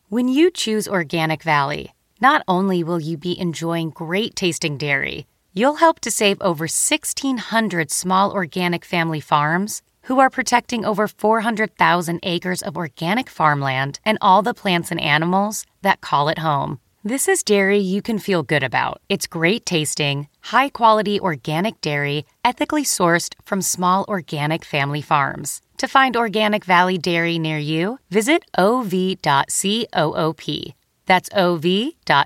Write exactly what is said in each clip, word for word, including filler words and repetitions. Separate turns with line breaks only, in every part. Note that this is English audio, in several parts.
When you choose Organic Valley, not only will you be enjoying great-tasting dairy, you'll help to save over sixteen hundred small organic family farms who are protecting over four hundred thousand acres of organic farmland and all the plants and animals that call it home. This is dairy you can feel good about. It's great-tasting, high-quality organic dairy, ethically sourced from small organic family farms. To find Organic Valley Dairy near you, visit o v dot coop. That's o v dot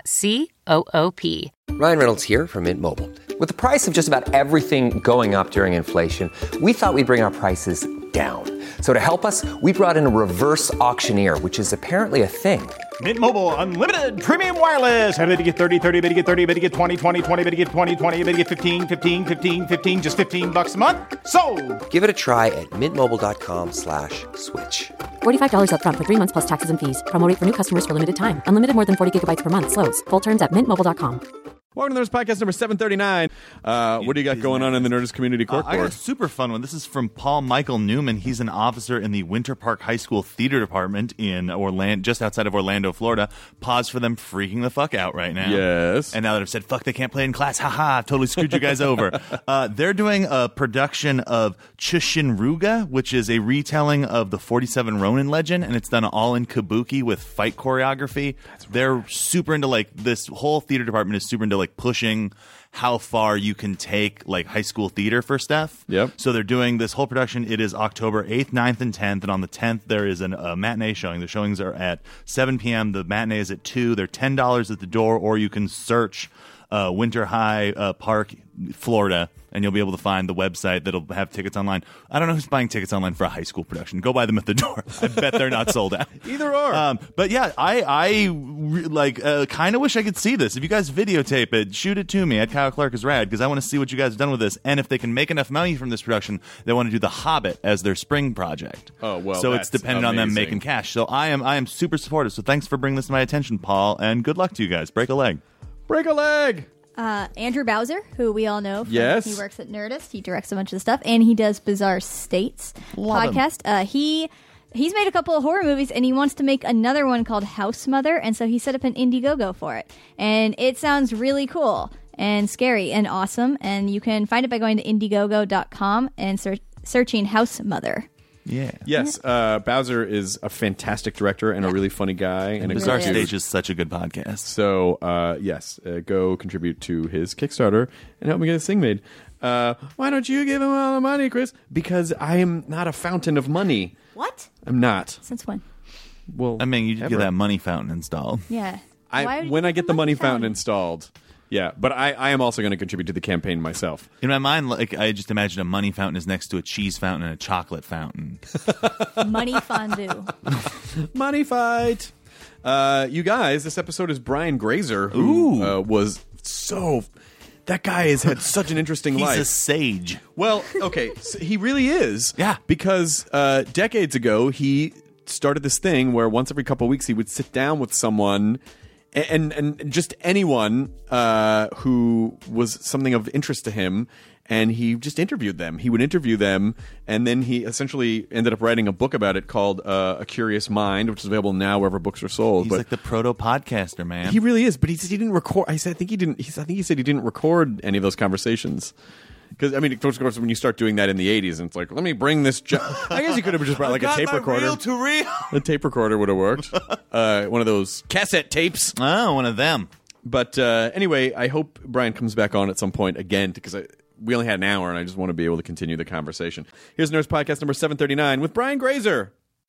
coop.
Ryan Reynolds here from Mint Mobile. With the price of just about everything going up during inflation, we thought we'd bring our prices down. So to help us, we brought in a reverse auctioneer, which is apparently a thing.
Mint Mobile Unlimited Premium Wireless. How to get thirty, thirty, how to get thirty, how to get twenty, twenty, twenty, how to get twenty, twenty, how to get fifteen, fifteen, fifteen, fifteen, just fifteen bucks a month? Sold!
Give it a try at mintmobile.com slash switch.
forty-five dollars up front for three months plus taxes and fees. Promo rate for new customers for limited time. Unlimited more than forty gigabytes per month. Slows full terms at mint mobile dot com.
Welcome to Nerdist Podcast number seven thirty-nine. Uh, what do you got going on in the Nerdist Community Court?
Uh, I got a super fun one. This is from Paul Michael Newman. He's an officer in the Winter Park High School Theater Department in Orlando, just outside of Orlando, Florida. Pause for them freaking the fuck out right now.
Yes.
And now that I've said, fuck, they can't play in class, haha, I've totally screwed you guys over. Uh, they're doing a production of Chushinruga, which is a retelling of the forty-seven Ronin legend, and it's done all in kabuki with fight choreography. That's right. They're super into, like, this whole theater department is super into, like, pushing how far you can take like high school theater for stuff.
Yep.
So they're doing this whole production. It is October eighth, ninth, and tenth. And on the tenth, there is an, a matinee showing. The showings are at seven p.m. The matinee is at two. They're ten dollars at the door, or you can search uh, Winter High uh, Park, Florida, and you'll be able to find the website that'll have tickets online. I don't know who's buying tickets online for a high school production. Go buy them at the door. I bet they're not sold out.
Either or.
Um, but yeah, I I re- like uh, kind of wish I could see this. If you guys videotape it, shoot it to me at Kyle Clark is Rad, because I want to see what you guys have done with this. And if they can make enough money from this production, they want to do The Hobbit as their spring project.
Oh, well,
so
that's
it's dependent on them
amazing.
making cash. So I am I am super supportive. So thanks for bringing this to my attention, Paul, and good luck to you guys. Break a leg.
Break a leg.
Uh, Andrew Bowser, who we all know. From,
Yes.
He works at Nerdist. He directs a bunch of the stuff, and he does Bizarre States
Love
podcast. Uh, he he's made a couple of horror movies, and he wants to make another one called House Mother, and so he set up an Indiegogo for it. And it sounds really cool and scary and awesome, and you can find it by going to indiegogo dot com and ser- searching House Mother.
Yeah.
Yes, uh, Bowser is a fantastic director and a really funny guy. And,
And
a
Bizarre
good dude.
Stage is such a good podcast.
So, uh, yes, uh, go contribute to his Kickstarter and help me get this thing made. Uh, why don't you give him all the money, Chris? Because I am not a fountain of money.
What?
I'm not.
Since when?
Well,
I mean, you did
ever.
get that money fountain installed.
Yeah.
I,
Why would
when
you
I get
put
the money fountain
fountain?
installed. Yeah, but I, I am also going to contribute to the campaign myself.
In my mind, like I just imagine a money fountain is next to a cheese fountain and a chocolate fountain.
Money fondue.
Money fight. Uh, you guys, this episode is Brian Grazer, who uh, was so... That guy has had such an interesting
He's
life.
a sage.
Well, okay, so he really is.
Yeah.
Because uh, decades ago, he started this thing where once every couple of weeks he would sit down with someone... And, and and just anyone uh, who was something of interest to him, and he just interviewed them. He would interview them, and then he essentially ended up writing a book about it called uh, A Curious Mind, which is available now wherever books are sold.
He's
but
like the proto-podcaster, man.
he really is. But he, he didn't record. I said, I think he didn't. He, I think he said he didn't record any of those conversations. Because I mean, of course, when you start doing that in the eighties, and it's like, let me bring this. Jo- I guess you could have just brought like a tape recorder.
Reel to reel.
A tape recorder would have worked. Uh, one of those cassette tapes.
Oh, one of them.
But uh, anyway, I hope Brian comes back on at some point again, because I, we only had an hour, and I just want to be able to continue the conversation. Here's Nerdist Podcast number seven thirty-nine with Brian Grazer.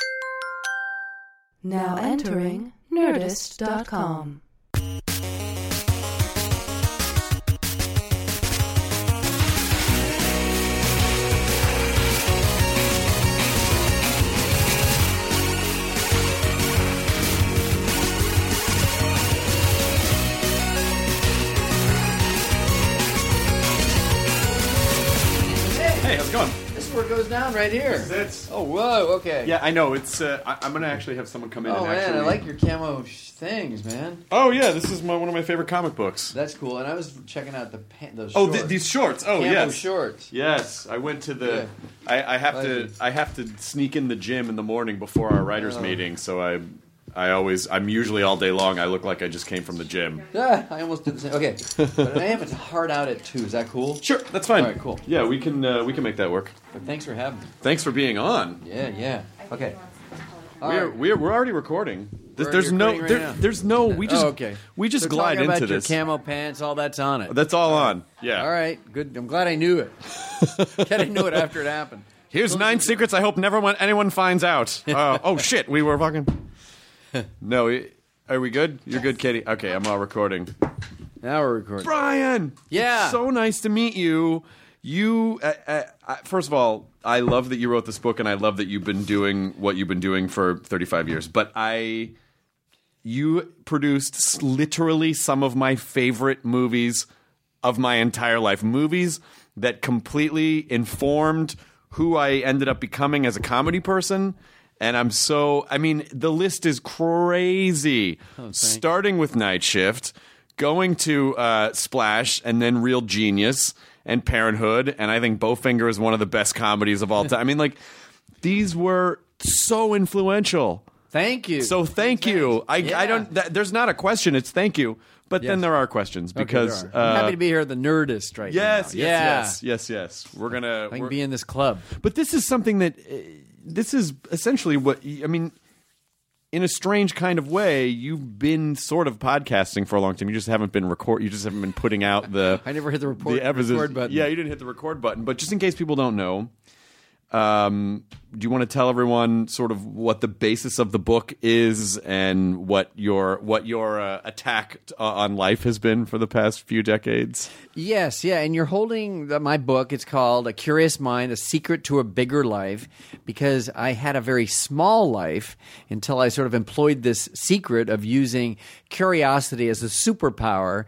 Now entering Nerdist dot com.
Hey, how's it going?
This is where it goes down right here.
That's
Oh, whoa, okay.
yeah, I know. It's. Uh, I, I'm gonna actually have someone come in
Oh,
and
man,
actually.
I like your camo sh- things, man.
Oh yeah, this is my, one of my favorite comic books.
That's cool. And I was checking out the pa- those
Oh,
shorts.
th- these shorts. Oh,
camo
yes.
shorts.
Yes, I went to the.
Yeah.
I, I have to.
Legend.
I have to sneak in the gym in the morning before our writers'
Oh.
meeting, so I. I always, I'm usually all day long. I look like I just came from the gym.
Yeah, I almost did the same. Okay, but I am it's hard out at two. Is that cool?
Sure, that's fine.
All right, cool.
Yeah, we can uh, we can make that work.
But thanks for having me.
Thanks for being on.
Yeah, yeah. Okay. All
We're,
right.
we're we're already recording. There's,
We're
there's no
recording right
there,
now.
there's no we just
Oh, okay.
we just
So
glide
talking
into
about
this.
Your camo pants, all that's on it.
That's all on. Yeah.
All right, good. I'm glad I knew it. I didn't know it after it happened.
Here's
Those
nine
are-
secrets I hope never want anyone finds out. Uh, oh shit, we were fucking. No, we, are we good? You're good, Katie. Okay, I'm all recording.
Now we're recording.
Brian,
Yeah.
it's so nice to meet you. You, uh, uh, uh, first of all, I love that you wrote this book, and I love that you've been doing what you've been doing for thirty-five years. But I, you produced s- literally some of my favorite movies of my entire life. Movies that completely informed who I ended up becoming as a comedy person. And I'm so, I mean, the list is crazy. Starting with Night Shift, going to uh, Splash, and then Real Genius and Parenthood. And I think Bowfinger is one of the best comedies of all time. I mean, like, these were so influential.
Thank you.
So thank you. I,
Yeah.
I don't, th- there's not a question, it's thank you. But
Yes.
then there are questions
Okay,
because.
there are. I'm
uh,
happy to be here at the Nerdist right
Yes,
now.
yes,
yeah.
yes, yes, yes. We're gonna.
I can
we're-
be in this club.
But this is something that. Uh, this is essentially what I mean. In a strange kind of way, you've been sort of podcasting for a long time. You just haven't been record. You just haven't been putting out the.
I never hit the, report,
the episodes.
record button.
Yeah, you didn't hit the record button. But just in case people don't know, um, do you want to tell everyone sort of what the basis of the book is and what your what your uh, attack t- uh, on life has been for the past few decades?
Yes, yeah, and you're holding the, my book. It's called A Curious Mind, A Secret to a Bigger Life, because I had a very small life until I sort of employed this secret of using curiosity as a superpower.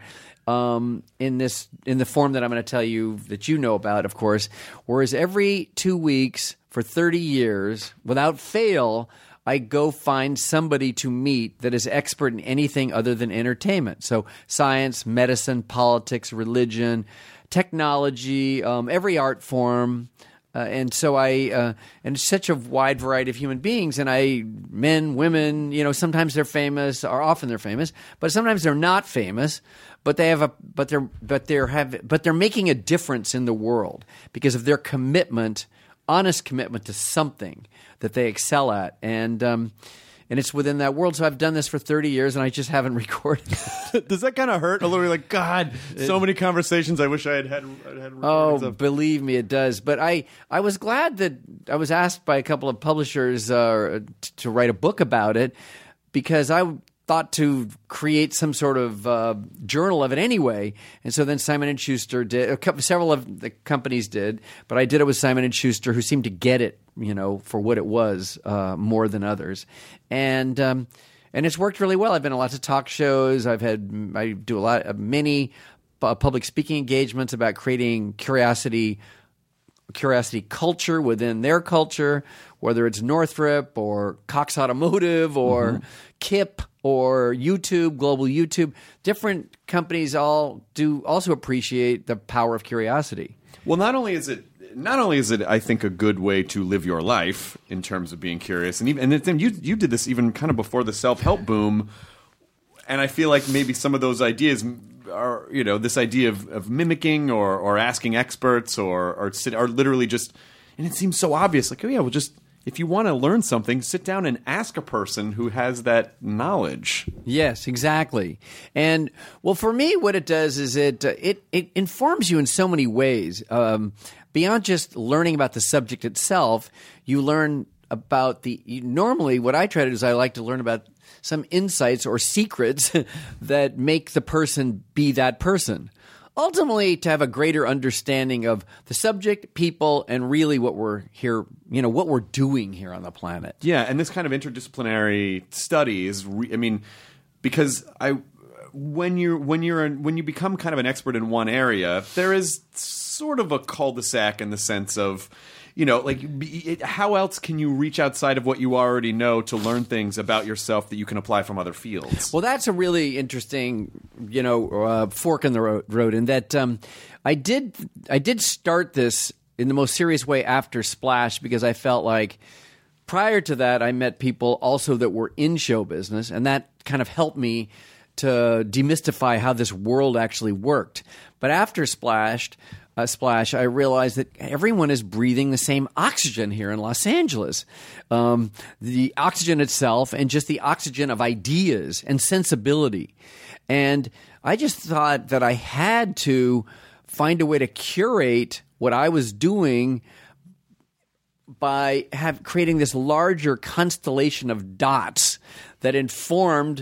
Um, in this, in the form that I'm going to tell you that you know about, of course. Whereas every two weeks for thirty years, without fail, I go find somebody to meet that is expert in anything other than entertainment. So science, medicine, politics, religion, technology, um, every art form. Uh, and so I, uh, and such a wide variety of human beings, and I, men, women, you know, sometimes they're famous, or often they're famous, but sometimes they're not famous, but they have a, but they're, but they're have, but they're making a difference in the world because of their commitment, honest commitment to something that they excel at, and um, and it's within that world. So I've done this for thirty years, and I just haven't recorded.
Does that kind of hurt a little? Like, God, so many conversations I wish I had had. had
Oh,
recordings of.
believe me, it does. But I, I was glad that I was asked by a couple of publishers uh, t- to write a book about it because I thought to create some sort of uh, journal of it anyway. And so then Simon and Schuster did. A couple, several of the companies did, but I did it with Simon and Schuster, who seemed to get it, you know, for what it was uh, more than others. And um, and it's worked really well. I've been on lots of talk shows. I've had I do a lot of many uh, public speaking engagements about creating curiosity curiosity culture within their culture, whether it's Northrop or Cox Automotive or
Mm-hmm.
Kip or YouTube, Global YouTube. Different companies all do also appreciate the power of curiosity.
Well, not only is it not only is it, I think, a good way to live your life in terms of being curious, and even and then you you did this even kind of before the self help boom, and I feel like maybe some of those ideas are, you know, this idea of, of mimicking or or asking experts or or sit, are literally just, and it seems so obvious, like, oh yeah, well, just if you want to learn something, sit down and ask a person who has that knowledge.
Yes, exactly. And well, for me, what it does is it uh, it it informs you in so many ways. Um, beyond just learning about the subject itself, you learn about the. You, normally, what I try to do is I like to learn about some insights or secrets that make the person be that person. Ultimately, to have a greater understanding of the subject, people, and really what we're here, you know, what we're doing here on the planet.
Yeah, and this kind of interdisciplinary study is, re- I mean, because I, when you're when you're an, when you become kind of an expert in one area, there is sort of a cul-de-sac in the sense of, you know, like, be- it, how else can you reach outside of what you already know to learn things about yourself that you can apply from other fields?
Well, that's a really interesting, you know, uh, fork in the road, road in that um, I did I did start this in the most serious way after Splash because I felt like prior to that, I met people also that were in show business, and that kind of helped me to demystify how this world actually worked. But after Splashed, uh, Splash, I realized that everyone is breathing the same oxygen here in Los Angeles. Um, the oxygen itself and just the oxygen of ideas and sensibility. And I just thought that I had to find a way to curate what I was doing by have, creating this larger constellation of dots that informed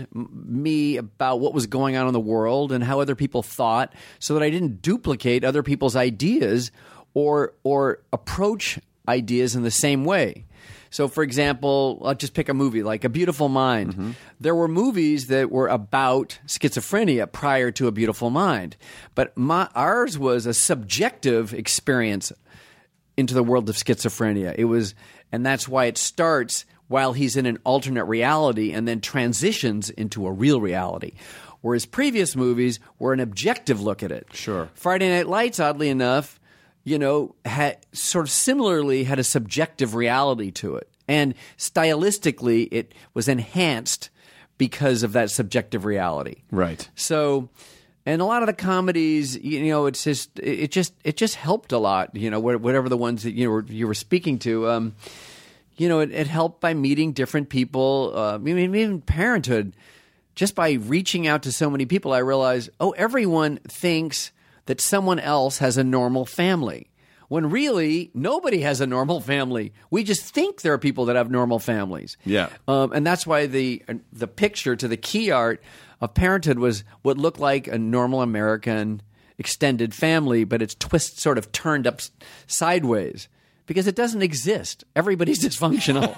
me about what was going on in the world and how other people thought, so that I didn't duplicate other people's ideas or or approach ideas in the same way. So, for example, I'll just pick a movie like A Beautiful Mind. Mm-hmm. There were movies that were about schizophrenia prior to A Beautiful Mind, but my, ours was a subjective experience into the world of schizophrenia. It was, and that's why it starts while he's in an alternate reality and then transitions into a real reality. Whereas previous movies were an objective look at it.
Sure.
Friday Night Lights, oddly enough, you know, had sort of similarly had a subjective reality to it. And stylistically, it was enhanced because of that subjective reality.
Right.
So, and a lot of the comedies, you know, it's just, it just, it just helped a lot, you know, whatever the ones that you were, you were speaking to. Um, you know, it, it helped by meeting different people. Uh, I mean, even Parenthood, just by reaching out to so many people, I realized, oh, everyone thinks that someone else has a normal family, when really nobody has a normal family. We just think there are people that have normal families.
Yeah.
Um, and that's why the the picture to the key art of Parenthood was what looked like a normal American extended family, but it's twist sort of turned up sideways. Because it doesn't exist. Everybody's dysfunctional.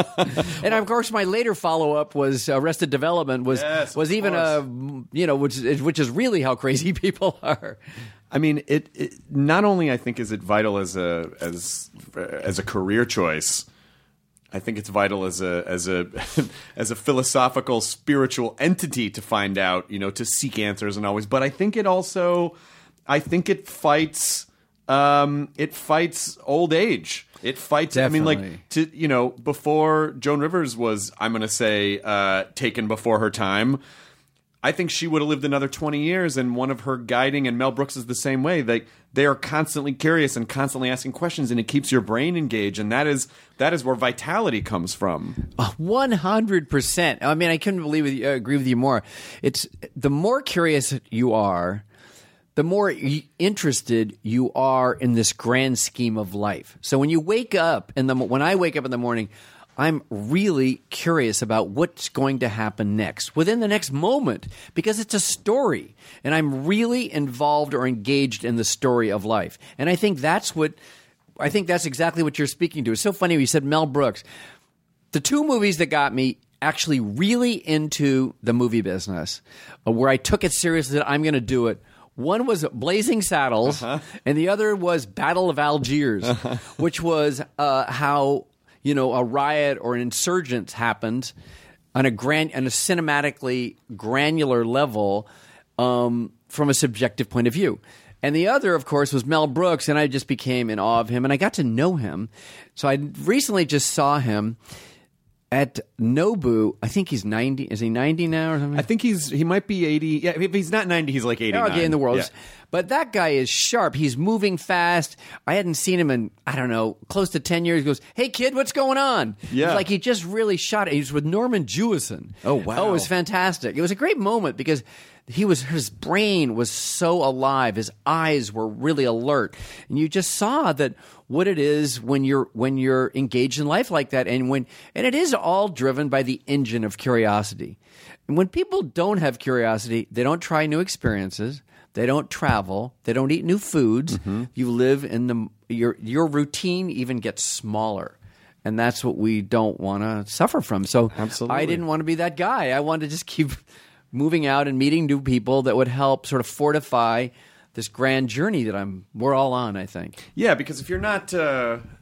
And of course, my later follow-up was Arrested Development. Was
yes,
was even a you know which which is really how crazy people are.
I mean, it, it not only I think is it vital as a as as a career choice. I think it's vital as a as a as a philosophical, spiritual entity to find out, you know, to seek answers and always. But I think it also, I think it fights. Um, it fights old age. It fights.
Definitely.
I mean, like to you know, before Joan Rivers was, I'm going to say, uh, taken before her time. I think she would have lived another twenty years. And one of her guiding, and Mel Brooks is the same way. They they are constantly curious and constantly asking questions, and it keeps your brain engaged. And that is that is where vitality comes from.
One hundred percent. I mean, I couldn't believe it, uh, agree with you more. It's the more curious you are, the more interested you are in this grand scheme of life. So when you wake up, and when I wake up in the morning, I'm really curious about what's going to happen next, within the next moment, because it's a story, and I'm really involved or engaged in the story of life. And I think that's what I think that's exactly what you're speaking to. It's so funny you said Mel Brooks. The two movies that got me actually really into the movie business, uh, where I took it seriously that I'm going to do it. One was Blazing Saddles, uh-huh. and the other was Battle of Algiers, uh-huh. which was uh, how you know a riot or an insurgent happened on a grand, on a cinematically granular level um, from a subjective point of view. And the other, of course, was Mel Brooks, and I just became in awe of him, and I got to know him. So I recently just saw him at Nobu. I think he's ninety. Is he ninety now or something?
I think he's he might be eighty. Yeah, if he's not ninety, he's like eighty-nine.
Okay, in the world.
Yeah.
But that guy is sharp. He's moving fast. I hadn't seen him in, I don't know, close to ten years. He goes, "Hey, kid, what's going on?"
Yeah.
It's like he just really shot it. He was with Norman Jewison.
Oh, wow.
Oh, it was fantastic. It was a great moment because he was his brain was so alive. His eyes were really alert. And you just saw that what it is when you're when you're engaged in life like that, and when and it is all driven by the engine of curiosity. And when people don't have curiosity, they don't try new experiences, they don't travel, they don't eat new foods. Mm-hmm. You live in the your your routine even gets smaller. And that's what we don't want to suffer from. So
Absolutely.
I didn't want to be that guy. I wanted to just keep moving out and meeting new people that would help sort of fortify this grand journey that I'm we're all on, I think.
Yeah, because if you're not uh,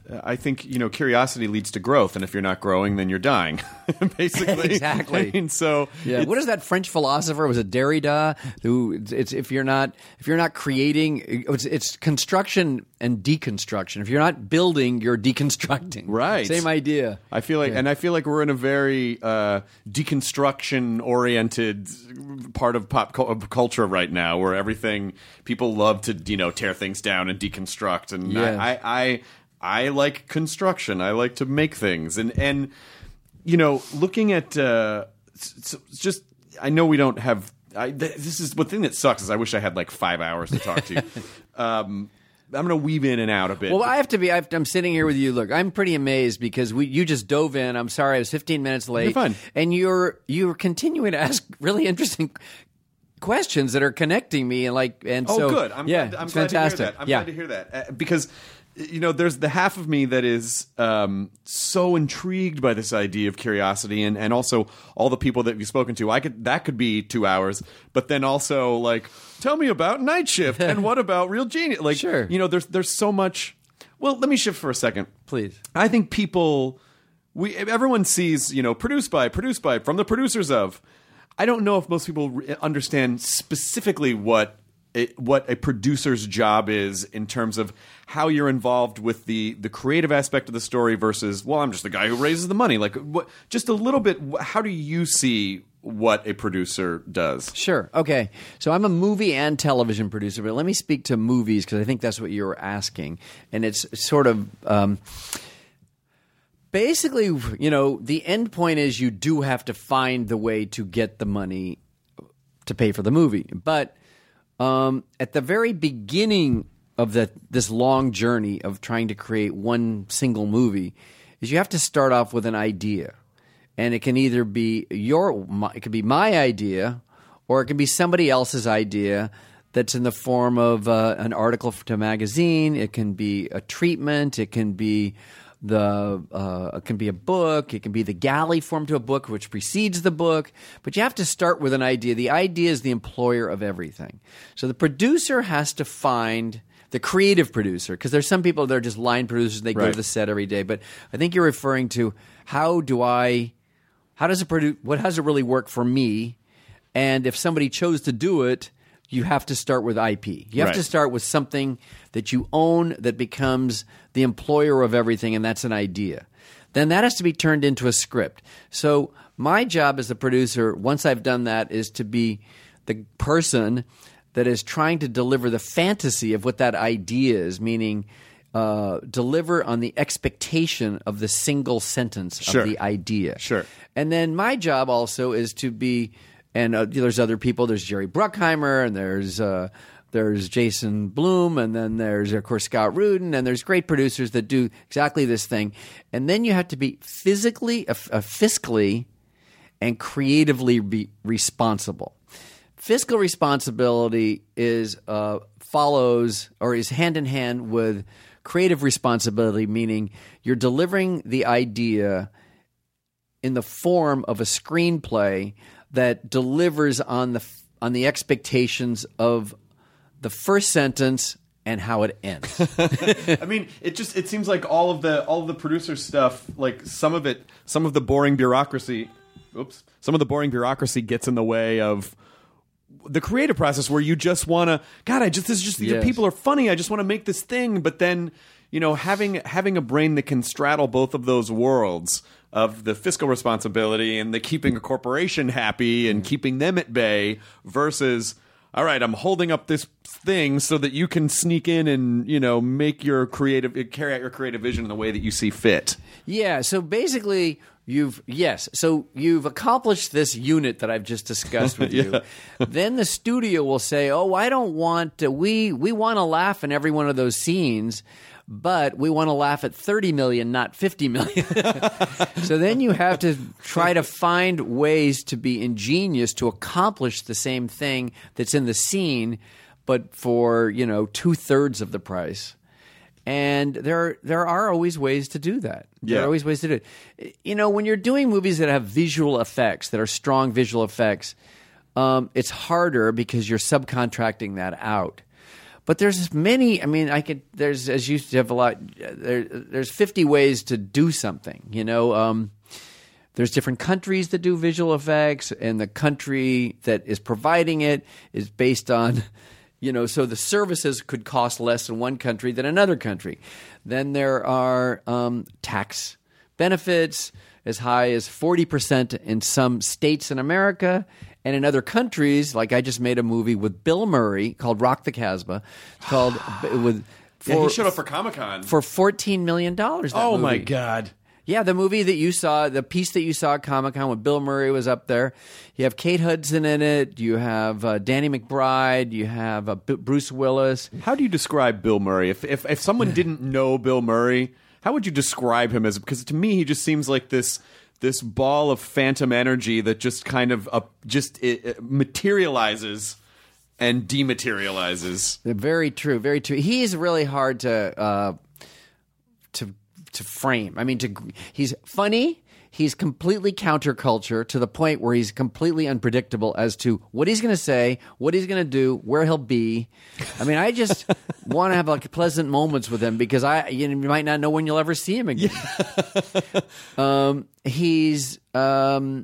I think, you know, curiosity leads to growth, and if you're not growing, then you're dying. Basically,
exactly.
I mean, so
yeah. What is that French philosopher? Was it Derrida? Who it's if you're not if you're not creating, it's, it's construction and deconstruction. If you're not building, you're deconstructing.
Right.
Same idea.
I feel like,
Yeah.
and I feel like we're in a very uh, deconstruction-oriented part of pop cu- of culture right now, where everything people love to, you know, tear things down and deconstruct. And
Yes.
I, I, I, I like construction. I like to make things, and and you know, looking at uh, s- s- just, I know we don't have. I, th- this is the thing that sucks is I wish I had like five hours to talk to you. um, I'm going to weave in and out a bit.
Well, I have to be. I've, I'm sitting here with you. Look, I'm pretty amazed because we you just dove in. I'm sorry, I was fifteen minutes late.
You're fine.
And you're you're continuing to ask really interesting questions that are connecting me and like and
Oh,
so
good. I'm
yeah,
glad, I'm
it's
glad
fantastic.
to hear that. I'm
yeah.
glad to hear that uh, because you know, there's the half of me that is um, so intrigued by this idea of curiosity, and, and also all the people that you've spoken to. I could that could be two hours, but then also like, tell me about Night Shift and what about Real Genius? Like,
Sure.
you know, there's there's so much. Well, let me shift for a second,
Please.
I think people, we everyone sees, you know, produced by, produced by, from the producers of. I don't know if most people re- understand specifically what a, what a producer's job is in terms of how you're involved with the the creative aspect of the story versus, well, I'm just the guy who raises the money. Like, what? Just a little bit. How do you see what a producer does?
Sure. Okay. So I'm a movie and television producer, but let me speak to movies because I think that's what you're asking, and it's sort of. Um, Basically, you know, the end point is you do have to find the way to get the money to pay for the movie. But um, at the very beginning of the, this long journey of trying to create one single movie is you have to start off with an idea. And it can either be your, my, it could be my idea, or it can be somebody else's idea that's in the form of uh, an article to a magazine. It can be a treatment. It can be the uh, it can be a book. It can be the galley form to a book, which precedes the book. But you have to start with an idea. The idea is the employer of everything. So the producer has to find the creative producer, because there's some people that are just line producers. They go
Right.
to the set every day. But I think you're referring to how do I, how does it produce? What how does it really work for me? And if somebody chose to do it, you have to start with I P. You have
Right.
to start with something that you own that becomes the employer of everything, and that's an idea. Then that has to be turned into a script. So my job as a producer, once I've done that, is to be the person that is trying to deliver the fantasy of what that idea is, meaning uh, deliver on the expectation of the single sentence
Sure.
of the idea.
Sure.
And then my job also is to be – and uh, there's other people. There's Jerry Bruckheimer, and there's uh, there's Jason Blum, and then there's, of course, Scott Rudin, and there's great producers that do exactly this thing. And then you have to be physically, uh, uh, fiscally, and creatively be responsible. Fiscal responsibility is uh, follows or is hand in hand with creative responsibility, meaning you're delivering the idea in the form of a screenplay that delivers on the on the expectations of the first sentence and how it ends.
I mean, it just it seems like all of the all of the producer stuff, like some of it, some of the boring bureaucracy. Oops, some of the boring bureaucracy gets in the way of the creative process, where you just want to. God, I just this is just
Yes.
people are funny. I just want to make this thing, but then you know, having having a brain that can straddle both of those worlds of the fiscal responsibility and the keeping a corporation happy and keeping them at bay versus, all right, I'm holding up this thing so that you can sneak in and, you know, make your creative, carry out your creative vision in the way that you see fit.
Yeah, so basically you've yes, so you've accomplished this unit that I've just discussed with you. Then the studio will say, "Oh, I don't want to, we we want to laugh in every one of those scenes, but we want to laugh at thirty million, not fifty million." So then you have to try to find ways to be ingenious to accomplish the same thing that's in the scene, but for, you know, two-thirds of the price. And there there are always ways to do that. There
Yeah.
are always ways to do it. You know, when you're doing movies that have visual effects, that are strong visual effects, um, it's harder because you're subcontracting that out. but there's many. I mean, I could. There's as you have a lot. There, there's fifty ways to do something. You know, um, there's different countries that do visual effects, and the country that is providing it is based on, you know, so the services could cost less in one country than another country. Then there are um, tax benefits as high as forty percent in some states in America. And in other countries, like I just made a movie with Bill Murray called Rock the Casbah. It's called with for,
yeah, he showed up for Comic-Con
for fourteen million dollars.
Oh
movie.
my God!
Yeah, the movie that you saw, the piece that you saw at Comic-Con with Bill Murray was up there. You have Kate Hudson in it. You have uh, Danny McBride. You have uh, B- Bruce Willis.
How do you describe Bill Murray? If if if someone didn't know Bill Murray, how would you describe him as? Because to me, he just seems like this. This ball of phantom energy that just kind of uh, just it, it materializes and dematerializes.
Very true, very true. He's really hard to uh, to to frame. I mean, to he's funny. He's completely counterculture to the point where he's completely unpredictable as to what he's going to say, what he's going to do, where he'll be. I mean, I just want to have like pleasant moments with him because I you, know, you might not know when you'll ever see him again. Yeah. um, he's um,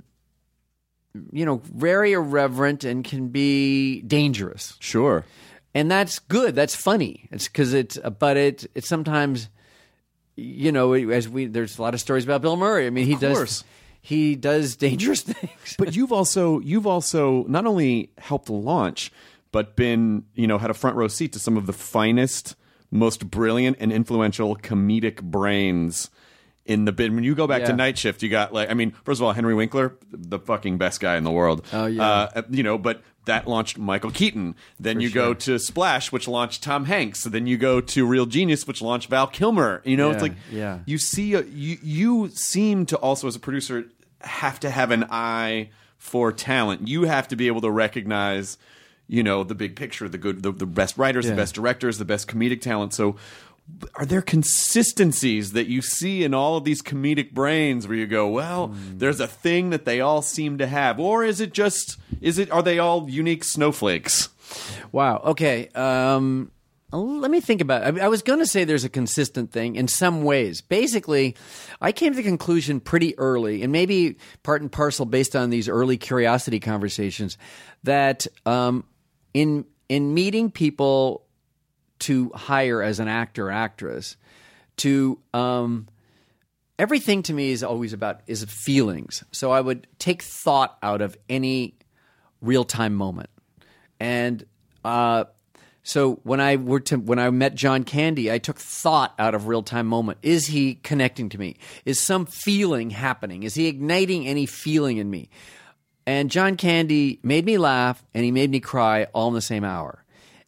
you know very irreverent and can be dangerous.
Sure,
and that's good. That's funny. It's because it's but it it's sometimes. You know, as we there's a lot of stories about Bill Murray. I mean, he does he does dangerous things.
But you've also you've also not only helped launch, but been you know had a front row seat to some of the finest, most brilliant, and influential comedic brains in the bid. When you go back
yeah.
to Night Shift, you got like I mean, first of all, Henry Winkler, the fucking best guy in the world.
Oh yeah,
uh, you know, but. That launched Michael Keaton. Then
For
you
sure.
go to Splash, which launched Tom Hanks. Then you go to Real Genius, which launched Val Kilmer. You know,
yeah,
it's like
yeah.
you see, a, you you seem to also, as a producer, have to have an eye for talent. You have to be able to recognize, you know, the big picture, the good, the, the best writers,
Yeah.
the best directors, the best comedic talent. So, are there consistencies that you see in all of these comedic brains where you go, well, mm. there's a thing that they all seem to have, or is it just is it are they all unique snowflakes?
Wow. Okay. Um, let me think about it. I, I was going to say there's a consistent thing in some ways. Basically, I came to the conclusion pretty early, and maybe part and parcel based on these early curiosity conversations, that um, in in meeting people to hire as an actor or actress, to um, everything to me is always about is feelings. So I would take thought out of any real time moment, and uh, so when I were to when I met John Candy, I took thought out of real time moment. Is he connecting to me? Is some feeling happening? Is he igniting any feeling in me? And John Candy made me laugh and he made me cry all in the same hour.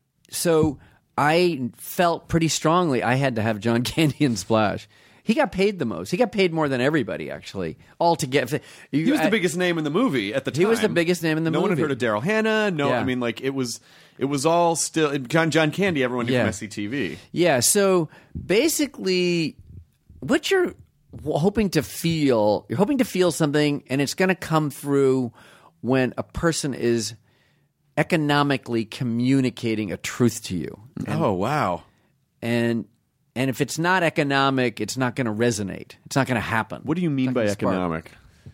So I felt pretty strongly I had to have John Candy in Splash. He got paid the most. He got paid more than everybody, actually, altogether.
He was the biggest name in the movie at the time.
He was the biggest name in the
no
movie.
No one had heard of Daryl Hannah. No,
Yeah.
I mean, like, it was it was all still... John, John Candy, everyone knew
Yeah.
from S C T V.
Yeah, so basically, what you're hoping to feel, you're hoping to feel something, and it's going to come through when a person is economically communicating a truth to you. And,
oh, wow.
And and if it's not economic, it's not going to resonate. It's not going to happen.
What do you mean
It's not
by
gonna spark.
economic?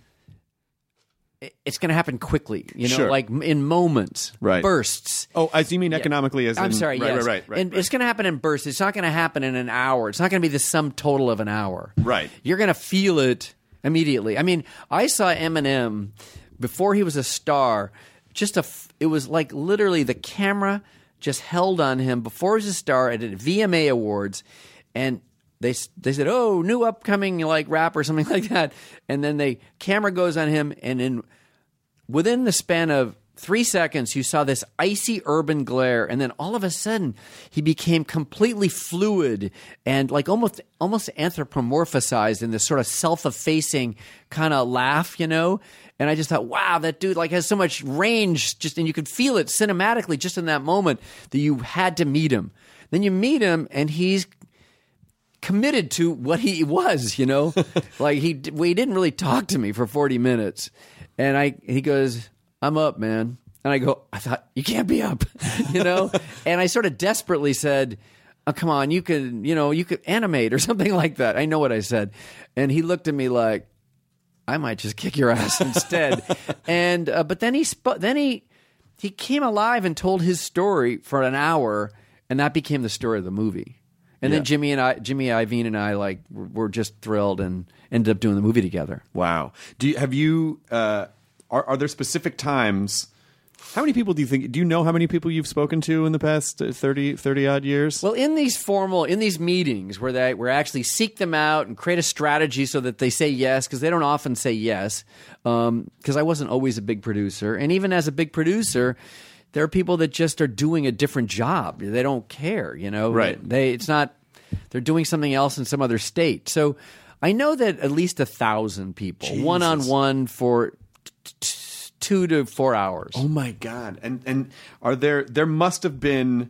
It- It's going to happen quickly, you know,
Sure.
like in moments,
Right.
bursts.
Oh, as you mean economically as
I'm
in...
sorry,
right,
yes.
right, right, right,
and
right.
it's going to happen in bursts. It's not going to happen in an hour. It's not going to be the sum total of an hour.
Right.
You're going to feel it immediately. I mean, I saw Eminem before he was a star. Just a, f- it was like literally the camera just held on him before he was a star at a V M A Awards, and they s- they said, "Oh, new upcoming like rapper," or something like that, and then the camera goes on him, and in within the span of three seconds, you saw this icy urban glare, and then all of a sudden, he became completely fluid and like almost almost anthropomorphized in this sort of self-effacing kind of laugh, you know. And I just thought, wow, that dude like has so much range, just and you could feel it cinematically just in that moment that you had to meet him. Then you meet him, and he's committed to what he was, you know. Like he, well, he didn't really talk to me for forty minutes. And I, he goes, "I'm up, man." And I go, I thought, you can't be up, you know? And I sort of desperately said, oh, come on, you could, you know, you could animate or something like that. I know what I said. And he looked at me like, I might just kick your ass instead. and, uh, but then he, sp- then he, he came alive and told his story for an hour, and that became the story of the movie. And
Yeah.
then Jimmy and I, Jimmy Iovine and I, like, were, were just thrilled and ended up doing the movie together.
Wow. Do you, have you? Uh, are are there specific times? How many people do you think? Do you know how many people you've spoken to in the past thirty, thirty odd years?
Well, in these formal, in these meetings where they where actually seek them out and create a strategy so that they say yes, because they don't often say yes. Because um, I wasn't always a big producer, and even as a big producer, there are people that just are doing a different job. They don't care, you know.
Right.
They it's not. They're doing something else in some other state. So I know that at least a thousand people, one on one for t- t- two to four hours.
Oh my God! And and are there? There must have been.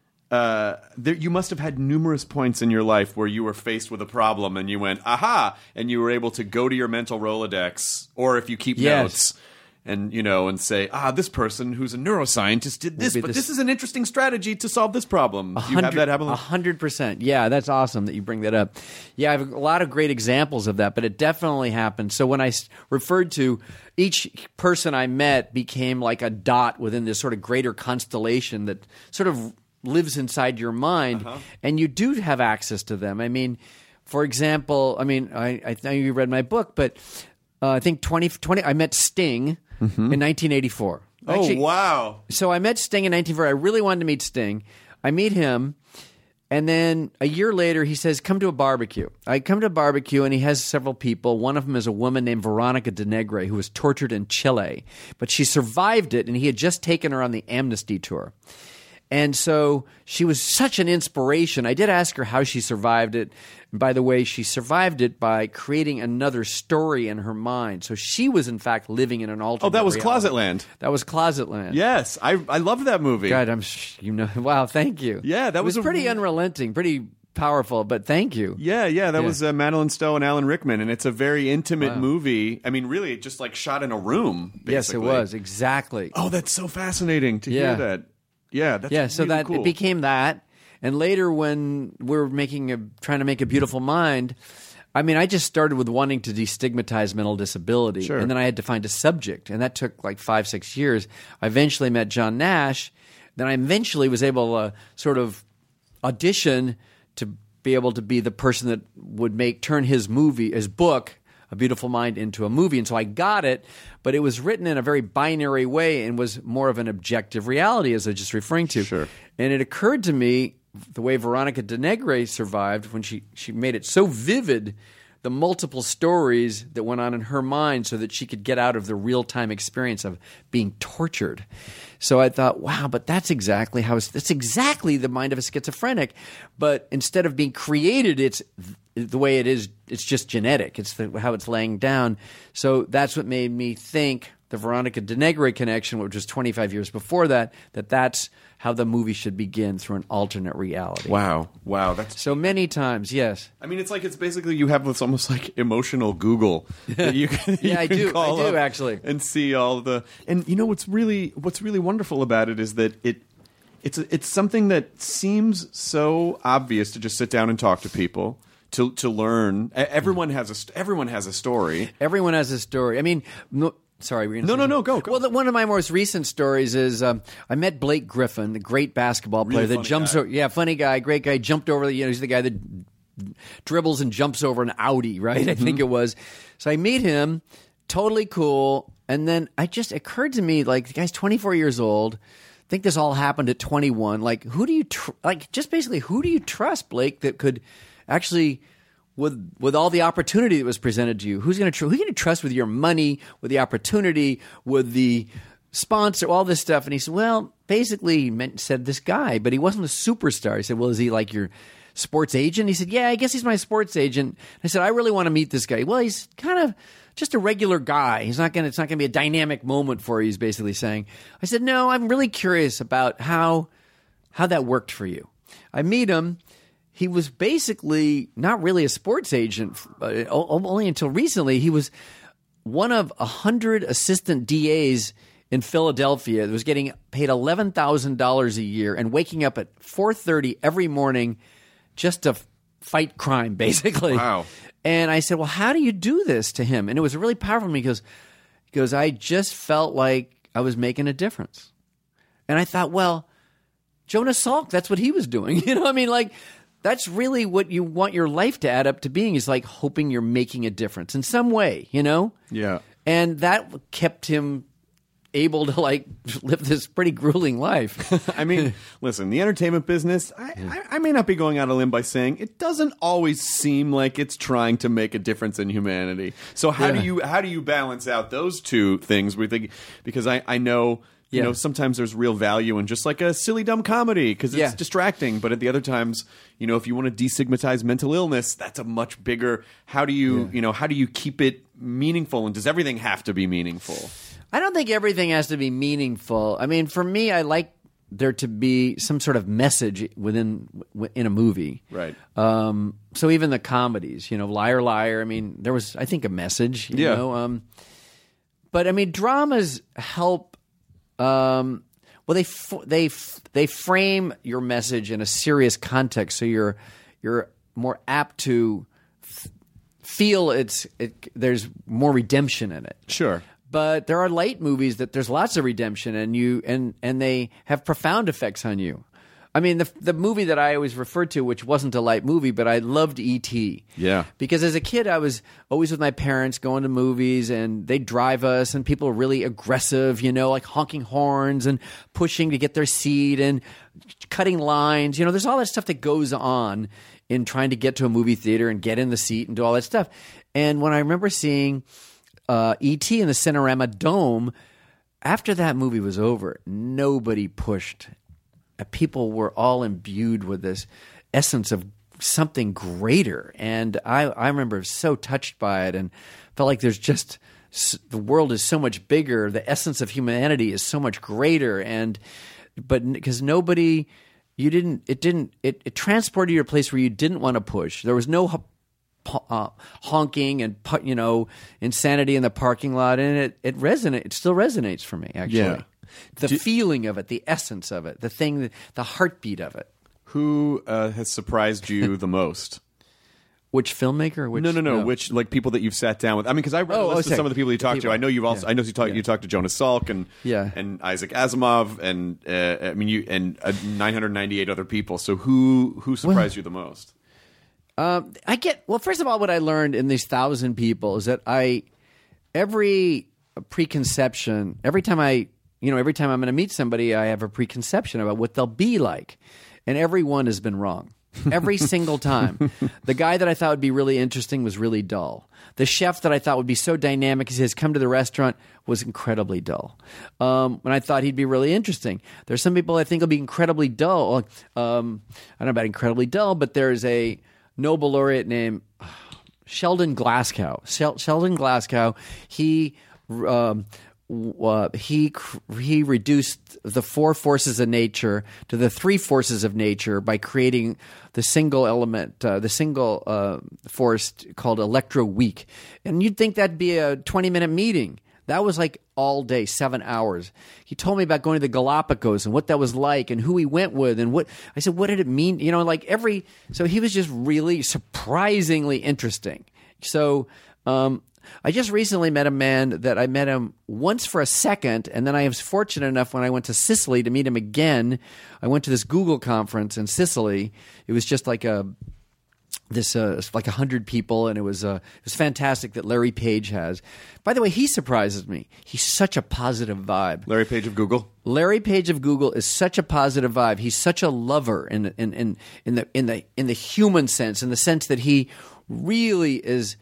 Uh, there, you must have had numerous points in your life where you were faced with a problem and you went, aha, and you were able to go to your mental Rolodex, or if you keep
Yes.
notes, and you know, and say, ah, this person who's a neuroscientist did this,
be
but
this-
this is an interesting strategy to solve this problem. Do you have that happen?
A hundred percent. Yeah, that's awesome that you bring that up. Yeah, I have a lot of great examples of that, but it definitely happened. So when I s- referred to each person I met became like a dot within this sort of greater constellation that sort of lives inside your mind,
Uh-huh.
and you do have access to them. I mean, for example, I mean, I, I know you read my book, but uh, I think twenty, twenty, I met Sting in nineteen eighty-four.
Oh,
Actually,
wow.
so I met Sting in nineteen eighty-four. I really wanted to meet Sting. I meet him, and then a year later, he says, come to a barbecue. I come to a barbecue, and he has several people. One of them is a woman named Veronica De Negre, who was tortured in Chile. But she survived it, and he had just taken her on the Amnesty tour. And so she was such an inspiration. I did ask her how she survived it. And by the way, she survived it by creating another story in her mind. So she was, in fact, living in an alternate
Oh, that was
reality.
Closetland.
That was Closetland.
Yes, I I loved that movie.
God, I'm sh- you know. Wow, thank you.
Yeah, that
it
was
was
a-
pretty unrelenting, pretty powerful. But thank you.
Yeah, yeah, that
Yeah.
was uh, Madeline Stowe and Alan Rickman, and it's a very intimate movie. I mean, really, just like shot in a room. Basically.
Yes, it was exactly.
Oh, that's so fascinating to
Yeah.
hear that. Yeah, that's
yeah. So
really
that
cool.
it became that, and later when we're making a trying to make a beautiful mind. I mean, I just started with wanting to destigmatize mental disability,
Sure.
and then I had to find a subject, and that took like five, six years. I eventually met John Nash. Then I eventually was able to sort of audition to be able to be the person that would make turn his movie, his book, A Beautiful Mind, into a movie. And so I got it, but it was written in a very binary way and was more of an objective reality, as I was just referring to.
Sure.
And it occurred to me the way Veronica De Negre survived when she, she made it so vivid, the multiple stories that went on in her mind so that she could get out of the real-time experience of being tortured. So I thought, wow, but that's exactly how it's, that's exactly the mind of a schizophrenic. But instead of being created, it's the way it is. It's just genetic. It's the, how it's laying down. So that's what made me think the Veronica De Negre connection, which was twenty-five years before that, that that's how the movie should begin, through an alternate reality.
Wow, wow, that's
So many times, yes.
I mean, it's like it's basically you have this almost like emotional Google that you can, you
Yeah, I
can
do. I
call
do,
up
actually.
and see all the. And you know what's really what's really wonderful about it is that it it's it's something that seems so obvious to just sit down and talk to people to to learn. E- Everyone has a st- everyone has a story.
Everyone has a story. I mean, no, sorry. We're gonna
No,
say
no, no,
something?
go, go.
Well, the, one of my most recent stories is um, I met Blake Griffin, the great basketball player
Really
that
funny
jumps
guy.
over. Yeah, funny guy, great guy. Jumped over the. You know, he's the guy that dribbles and jumps over an Audi, right? I think it was. So I meet him, totally cool, and then I just occurred to me like the guy's twenty-four years old. I think this all happened at twenty-one. Like, who do you tr- like? Just basically, who do you trust, Blake, that could actually, with with all the opportunity that was presented to you, who's going to tr- who are you going to trust with your money, with the opportunity, with the sponsor, all this stuff? And he said, well, basically, he meant, said this guy, but he wasn't a superstar. He said, well, is he like your sports agent? He said, yeah, I guess he's my sports agent. I said, I really want to meet this guy. Well, he's kind of just a regular guy. He's not going to, it's not going to be a dynamic moment for you, he's basically saying. I said, no, I'm really curious about how, how that worked for you. I meet him. He was basically not really a sports agent, uh, only until recently. He was one of a hundred assistant D As in Philadelphia that was getting paid eleven thousand dollars a year and waking up at four thirty every morning just to f- fight crime, basically.
Wow.
And I said, well, how do you do this to him? And it was really powerful to me because, because I just felt like I was making a difference. And I thought, well, Jonas Salk, that's what he was doing. You know, I mean, like, that's really what you want your life to add up to being, is like hoping you're making a difference in some way, you know?
Yeah.
And that kept him able to like live this pretty grueling life.
I mean, listen, the entertainment business, I, I, I may not be going out on a limb by saying it doesn't always seem like it's trying to make a difference in humanity. So how
Yeah.
do you how do you balance out those two things? We think, because I, I know you
Yeah.
know sometimes there's real value in just like a silly dumb comedy because it's
Yeah.
distracting, but at the other times, you know, if you want to destigmatize mental illness, that's a much bigger. How do you you know how do you keep it meaningful, and does everything have to be meaningful?
I don't think everything has to be meaningful. I mean, for me, I like there to be some sort of message within in a movie.
Right.
Um, so even the comedies, you know, Liar Liar, I mean, there was, I think, a message, you
Yeah.
know. Um, but, I mean, dramas help um, well, they f- they f- they frame your message in a serious context, so you're you're more apt to f- feel it's it, there's more redemption in it.
Sure.
But there are light movies that there's lots of redemption, and you and and they have profound effects on you. I mean, the the movie that I always referred to, which wasn't a light movie, but I loved E T
Yeah.
Because as a kid, I was always with my parents going to movies, and they'd drive us, and people were really aggressive, you know, like honking horns and pushing to get their seat and cutting lines. You know, there's all that stuff that goes on in trying to get to a movie theater and get in the seat and do all that stuff. And when I remember seeing Uh, E T in the Cinerama Dome, after that movie was over, nobody pushed. Uh, People were all imbued with this essence of something greater. And I, I remember so touched by it and felt like there's just s- the world is so much bigger. The essence of humanity is so much greater. And but because nobody, you didn't, it didn't, it, it transported you to a place where you didn't want to push. There was no Uh, honking and pu- you know insanity in the parking lot, and it it resonates. It still resonates for me. Actually,
Yeah.
the
Do-
feeling of it, the essence of it, the thing, that, the heartbeat of it.
Who uh, has surprised you the most?
Which filmmaker? Which,
no, no, no, Which like people that you've sat down with? I mean, because I read
Oh,
a list
okay.
of some of the people you
The
talked to.
people.
I know you've also.
Yeah.
I know you talked.
Yeah.
You talked to Jonas Salk and
Yeah.
and Isaac Asimov and uh, I mean you and uh, nine hundred ninety-eight other people. So who who surprised you the most?
Um, I get well. First of all, what I learned in these thousand people is that I every preconception, every time I, you know, every time I'm going to meet somebody, I have a preconception about what they'll be like, and every one has been wrong. Every single time. The guy that I thought would be really interesting was really dull. The chef that I thought would be so dynamic as he has come to the restaurant was incredibly dull. Um, when I thought he'd be really interesting. There's some people I think will be incredibly dull. Um, I don't know about incredibly dull, but there's a Nobel laureate named Sheldon Glasgow. Shel- Sheldon Glasgow, he um, uh, he cr- he reduced the four forces of nature to the three forces of nature by creating the single element, uh, the single uh, force called electroweak. And you'd think that'd be a twenty-minute meeting. That was like all day, seven hours. He told me about going to the Galapagos and what that was like and who he went with and what – I said, what did it mean? You know, like every – so he was just really surprisingly interesting. So um, I just recently met a man that I met him once for a second, and then I was fortunate enough when I went to Sicily to meet him again. I went to this Google conference in Sicily. It was just like a – This uh, like a hundred people, and it was uh, it was fantastic that Larry Page has. By the way, he surprises me. He's such a positive vibe.
Larry Page of Google.
Larry Page of Google is such a positive vibe. He's such a lover in in in in the in the in the human sense, in the sense that he really is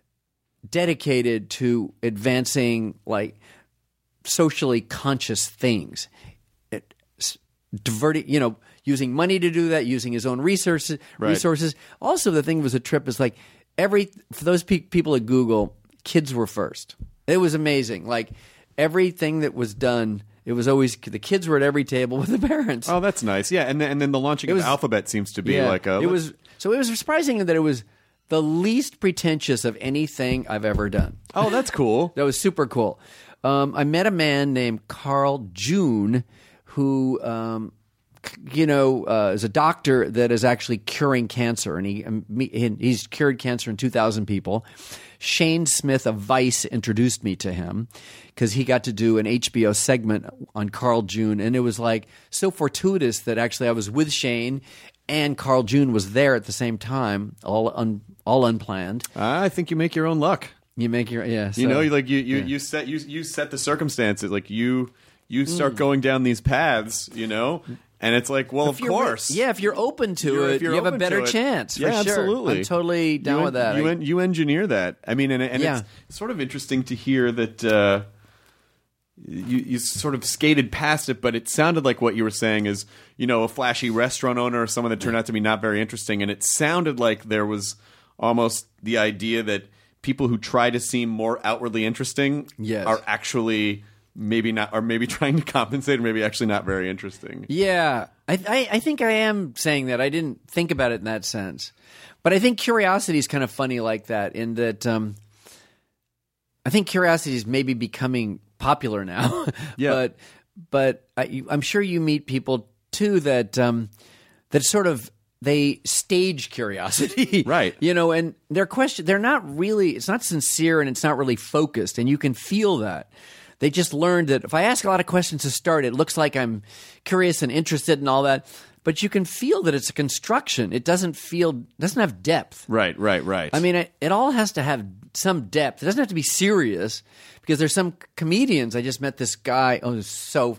dedicated to advancing like socially conscious things. It, diverting, you know. Using money to do that, using his own resources.
Right.
Resources. Also, the thing was a trip is like every for those pe- people at Google, kids were first. It was amazing. Like everything that was done, it was always the kids were at every table with the parents.
Oh, that's nice. Yeah, and then, and then the launching
It was-
of Alphabet seems to be
Yeah.
like a.
It was so it was surprising that it was the least pretentious of anything I've ever done.
Oh, that's cool.
That was super cool. Um, I met a man named Carl June who, um, c- you know, uh, is a doctor that is actually curing cancer, and he, um, me- he he's cured cancer in two thousand people. Shane Smith of Vice introduced me to him because he got to do an H B O segment on Carl June, and it was like so fortuitous that actually I was with Shane and Carl June was there at the same time, all un, all unplanned.
I think you make your own luck.
You make your yeah. So,
You know, like you you,
yeah.
you set you you set the circumstances. Like you you start going down these paths. You know, and it's like, well,
If
of
you're re-
course,
yeah. If you're open to
You're-
it,
if you're
you have a
open
better
to it.
chance. For
Yeah,
sure.
absolutely.
I'm totally down
you
with
en-
that.
You
I-
en- you engineer that. I mean, and, and
Yeah.
it's sort of interesting to hear that uh, you you sort of skated past it, but it sounded like what you were saying is, you know, a flashy restaurant owner or someone that turned out to be not very interesting, and it sounded like there was almost the idea that people who try to seem more outwardly interesting
Yes.
are actually maybe not, or maybe trying to compensate, or maybe actually not very interesting.
Yeah, I, I I think I am saying that. I didn't think about it in that sense, but I think curiosity is kind of funny like that. In that, um, I think curiosity is maybe becoming popular now.
Yeah.
but but I, you- I'm sure you meet people too that um, that sort of they stage curiosity,
Right.
You know, and their question they're not really. It's not sincere and it's not really focused, and you can feel that. They just learned that if I ask a lot of questions to start, it looks like I'm curious and interested and all that. But you can feel that it's a construction. It doesn't feel doesn't have depth.
Right, right, right.
I mean, it, it all has to have some depth. It doesn't have to be serious because there's some comedians. I just met this guy. Oh, so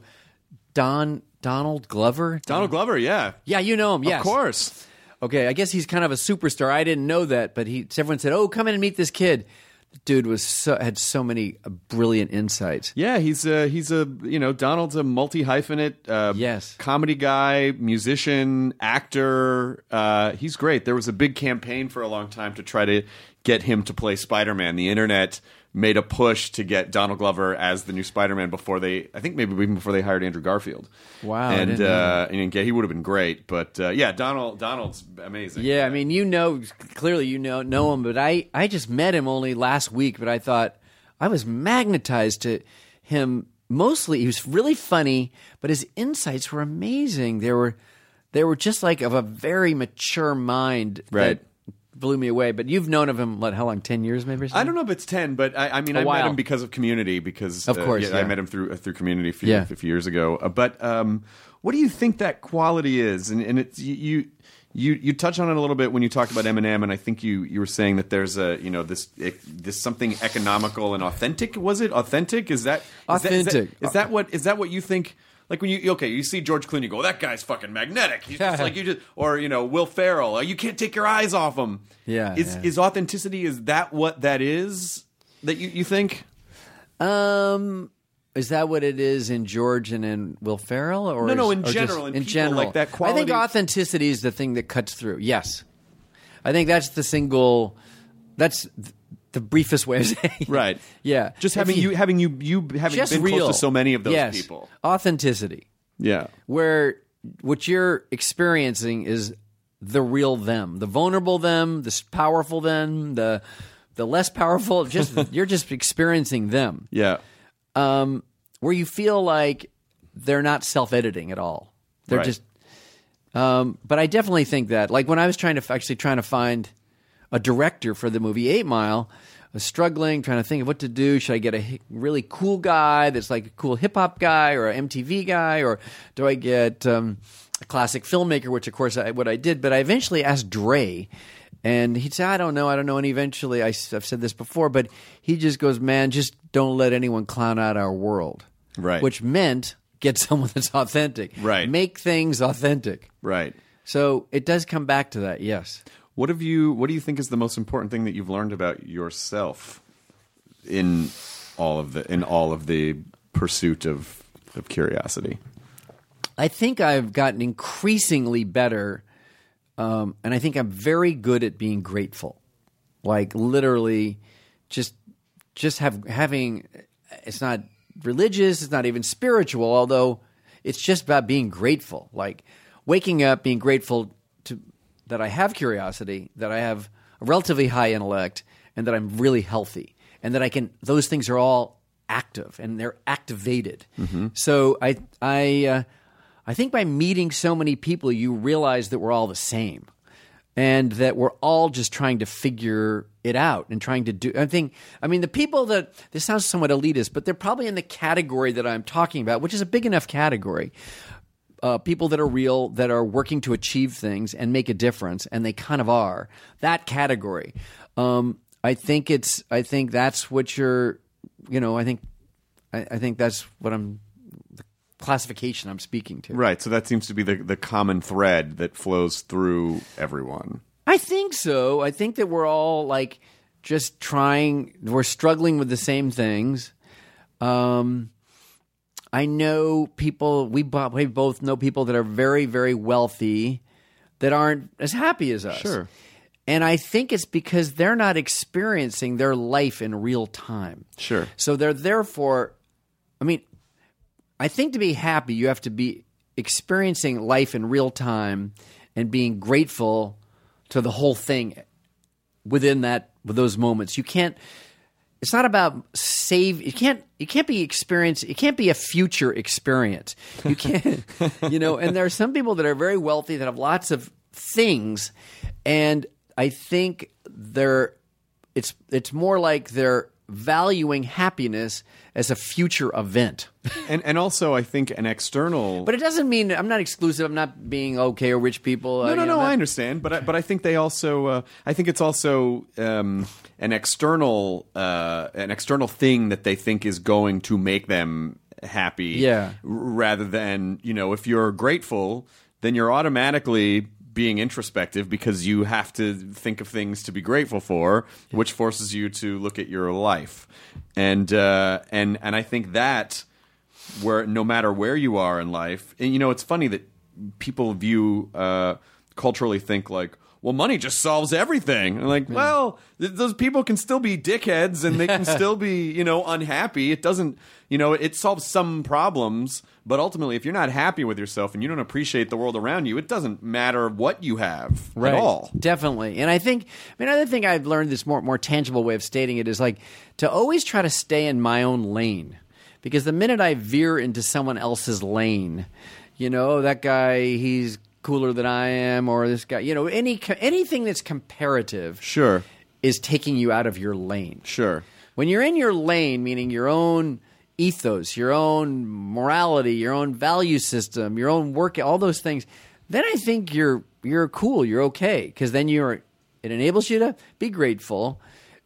Don Donald Glover.
Donald Glover, yeah.
Yeah, you know him. Yes,
Of course.
Okay, I guess he's kind of a superstar. I didn't know that, but he. Everyone said, "Oh, come in and meet this kid." The dude was so, had so many uh, brilliant insights.
Yeah, he's a, he's a, you know, Donald's a multi-hyphenate uh,
Yes.
comedy guy, musician, actor. Uh, he's great. There was a big campaign for a long time to try to get him to play Spider-Man. The internet made a push to get Donald Glover as the new Spider-Man before they, I think maybe even before they hired Andrew Garfield.
Wow, I
And,
didn't know
uh, and he would have been great. But uh, yeah, Donald Donald's amazing.
Yeah, I mean, you know, clearly you know know him, but I, I just met him only last week, but I thought I was magnetized to him. Mostly, he was really funny, but his insights were amazing. They were, they were just like of a very mature mind
Right.
that blew me away. But you've known of him, what, how long, ten years maybe or something?
I don't know if it's ten, but I, I mean,
A
I
while.
met him because of Community. Because
Of
uh,
course,
yeah, I
yeah.
met him through uh, through Community a few,
Yeah.
a few years ago. Uh, but um, what do you think that quality is? And, and it's you, you you touch on it a little bit when you talked about Eminem, and I think you, you were saying that there's a you know this this something economical and authentic. Was it authentic? Is that is that- is that-
Authentic.
Is that what is that what you think? Like when you okay, you see George Clooney, you go, that guy's fucking magnetic. He's just like you just, or you know, Will Ferrell, oh, you can't take your eyes off him.
Yeah,
is
yeah.
is authenticity? Is that what that is? That you, you think?
Um, is that what it is in George and in Will Ferrell, or
No, no,
is-
in
or
general,
just-
in
in
people,
general,
like that
I think
quality-
authenticity is the thing that cuts through. Yes, I think that's the single. That's th- the briefest way of saying it.
Right.
Yeah,
Just
If
having you having you you having
just
been
real.
close to so many of those
Yes.
people.
Authenticity,
Yeah.
where what you're experiencing is the real them, the vulnerable them, the s- powerful them, the the less powerful. Just you're just experiencing them.
Yeah.
um, where you feel like they're not self-editing at all. They're
Right.
just. Um, but I definitely think that, like when I was trying to actually trying to find a director for the movie Eight Mile, I was struggling, trying to think of what to do. Should I get a hi- really cool guy that's like a cool hip hop guy, or an M T V guy, or do I get um, a classic filmmaker? Which, of course, I, what I did. But I eventually asked Dre. And he'd say, I don't know, I don't know. And eventually, I, have said this before, but he just goes, man, just don't let anyone clown out our world.
Right.
Which meant get someone that's authentic.
Right.
Make things authentic.
Right.
So it does come back to that, yes.
What have you? What do you think is the most important thing that you've learned about yourself in all of the in all of the pursuit of of curiosity?
I think I've gotten increasingly better, um, and I think I'm very good at being grateful. Like literally, just just have having. It's not religious. It's not even spiritual. Although it's just about being grateful. Like waking up, being grateful to that I have curiosity, that I have a relatively high intellect, and that I'm really healthy, and that I can. Those things are all active and they're activated. Mm-hmm. So I I uh, I think by meeting so many people, you realize that we're all the same, and that we're all just trying to figure it out and trying to do. I think. I mean, the people that this sounds somewhat elitist, but they're probably in the category that I'm talking about, which is a big enough category. Uh, people that are real, that are working to achieve things and make a difference, and they kind of are. That category. Um, I think it's. I think that's what you're. You know. I think. I, I think that's what I'm. The classification I'm speaking to.
Right. So that seems to be the the common thread that flows through everyone.
I think so. I think that we're all like just trying. We're struggling with the same things. Um. I know people, we, we both know people that are very, very wealthy that aren't as happy as us.
Sure.
And I think it's because they're not experiencing their life in real time.
Sure.
So they're therefore, I mean, I think to be happy, you have to be experiencing life in real time and being grateful to the whole thing within that, with those moments. You can't. It's not about save. You can't. You can't be experience. It can't be a future experience. You can't. You know. And there are some people that are very wealthy that have lots of things, and I think they're. It's it's more like they're valuing happiness as a future event.
And and also I think an external.
But it doesn't mean I'm not exclusive. I'm not being okay or rich people.
No,
uh,
no,
you know,
no.
not,
I understand, but I, but I think they also. Uh, I think it's also um, an external uh, an external thing that they think is going to make them happy.
Yeah.
r- rather than, you know, if you're grateful, then you're automatically being introspective because you have to think of things to be grateful for, which forces you to look at your life. And uh, and and I think that where no matter where you are in life, and you know, it's funny that people view uh, culturally think like, well, money just solves everything. And like, well, th- those people can still be dickheads and they can still be, you know, unhappy. It doesn't, you know, it solves some problems, but ultimately, if you're not happy with yourself and you don't appreciate the world around you, it doesn't matter what you have
right.
at all.
Definitely. And I think, I mean, another thing I've learned, this more more tangible way of stating it, is like to always try to stay in my own lane. Because the minute I veer into someone else's lane, you know, that guy, he's cooler than I am, or this guy, you know, any anything that's comparative,
Sure.
is taking you out of your lane.
Sure.
When you're in your lane, meaning your own ethos, your own morality, your own value system, your own work, all those things, then I think you're you're cool, you're okay, because then you're it enables you to be grateful.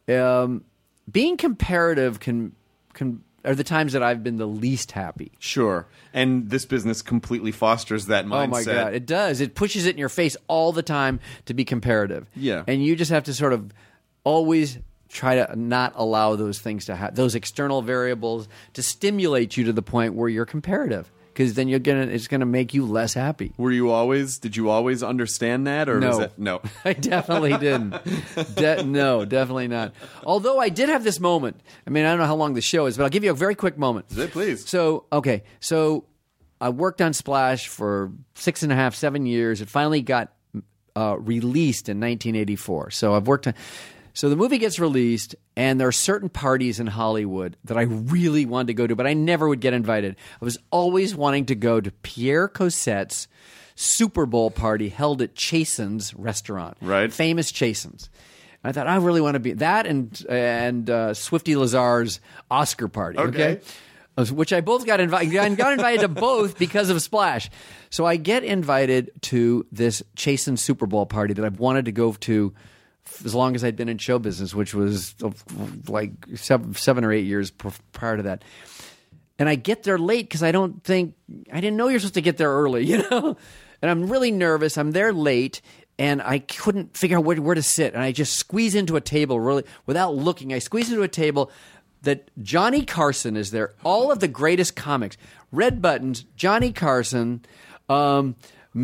Um, being comparative can can are the times that I've been the least happy.
Sure. And this business completely fosters that mindset.
Oh my God, it does. It pushes it in your face all the time to be comparative.
Yeah.
And you just have to sort of always try to not allow those things to have those external variables to stimulate you to the point where you're comparative. Because then you're gonna it's gonna make you less happy.
Were you always did you always understand that or
No.
was that no?
I definitely didn't. De- no, definitely not. Although I did have this moment. I mean, I don't know how long the show is, but I'll give you a very quick moment.
Please.
So, okay. So I worked on Splash for six and a half, seven years. It finally got uh, released in nineteen eighty-four. So I've worked on... So the movie gets released, and there are certain parties in Hollywood that I really wanted to go to, but I never would get invited. I was always wanting to go to Pierre Cosette's Super Bowl party held at Chasen's restaurant.
Right.
Famous Chasen's. I thought, I really want to be... That and, and uh, Swifty Lazar's Oscar party.
Okay.
okay? Which I both got invited. I got invited to both because of Splash. So I get invited to this Chasen Super Bowl party that I've wanted to go to as long as I'd been in show business, which was like seven, seven or eight years prior to that. And I get there late because I don't think I didn't know you're supposed to get there early, you know. And I'm really nervous. I'm there late, and I couldn't figure out where, where to sit. And I just squeeze into a table really without looking. I squeeze into a table that Johnny Carson is there. All of the greatest comics, Red Buttons, Johnny Carson, um,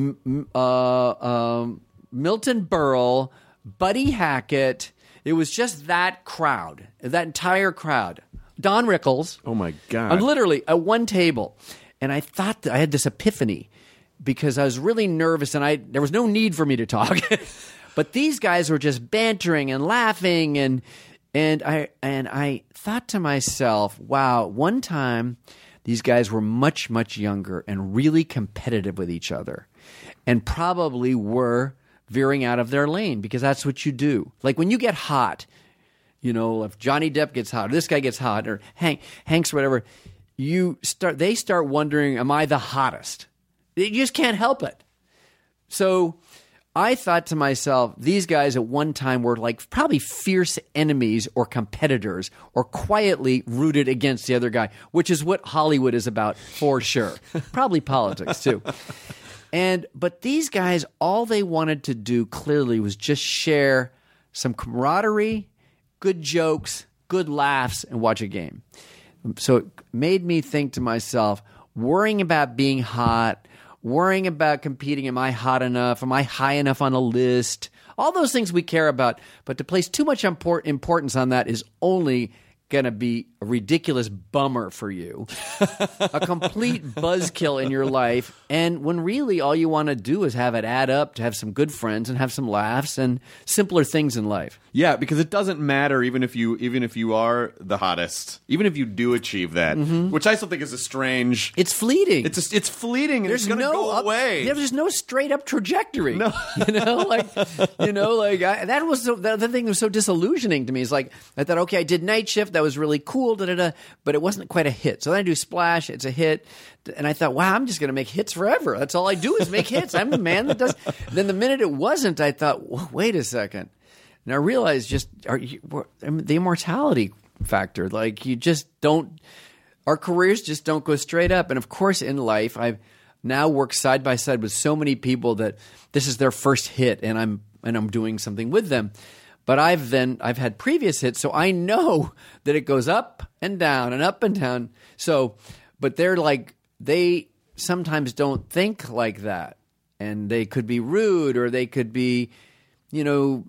m- uh, um, Milton Berle, Buddy Hackett. It was just that crowd, that entire crowd. Don Rickles.
Oh my God.
I'm literally at one table. And I thought that I had this epiphany because I was really nervous and I there was no need for me to talk. But these guys were just bantering and laughing and And I and I thought to myself, wow, one time these guys were much, much younger and really competitive with each other and probably were veering out of their lane because that's what you do. Like when you get hot, you know, if Johnny Depp gets hot or this guy gets hot or Hank, Hanks or whatever, you start they start wondering, am I the hottest? You just can't help it. So I thought to myself, these guys at one time were like probably fierce enemies or competitors or quietly rooted against the other guy, which is what Hollywood is about for sure. Probably politics too. And but these guys, all they wanted to do clearly was just share some camaraderie, good jokes, good laughs, and watch a game. So it made me think to myself, worrying about being hot, worrying about competing. Am I hot enough? Am I high enough on a list? All those things we care about. But to place too much import- importance on that is only going to be a ridiculous bummer for you, a complete buzzkill in your life. And when really all you want to do is have it add up to have some good friends and have some laughs and simpler things in life.
Yeah, because it doesn't matter even if you even if you are the hottest, even if you do achieve that, mm-hmm. which I still think is a strange.
It's fleeting.
It's a, it's fleeting. And
There's
it's going to
no
go
up,
away.
There's no straight up trajectory.
No,
you know, like you know, like I, that was so, the, the thing that was so disillusioning to me. Is like I thought, okay, I did Night Shift. That was really cool, da, da, da, but it wasn't quite a hit. So then I do Splash. It's a hit. And I thought, wow, I'm just going to make hits forever. That's all I do is make hits. I'm the man that does. Then the minute it wasn't, I thought, wait a second. And I realized just are you, I mean, the immortality factor. Like you just don't – our careers just don't go straight up. And, of course, in life, I've now worked side by side with so many people that this is their first hit and I'm and I'm doing something with them. But I've then I've had previous hits, so I know that it goes up and down and up and down. So, but they're like they sometimes don't think like that, and they could be rude or they could be, you know,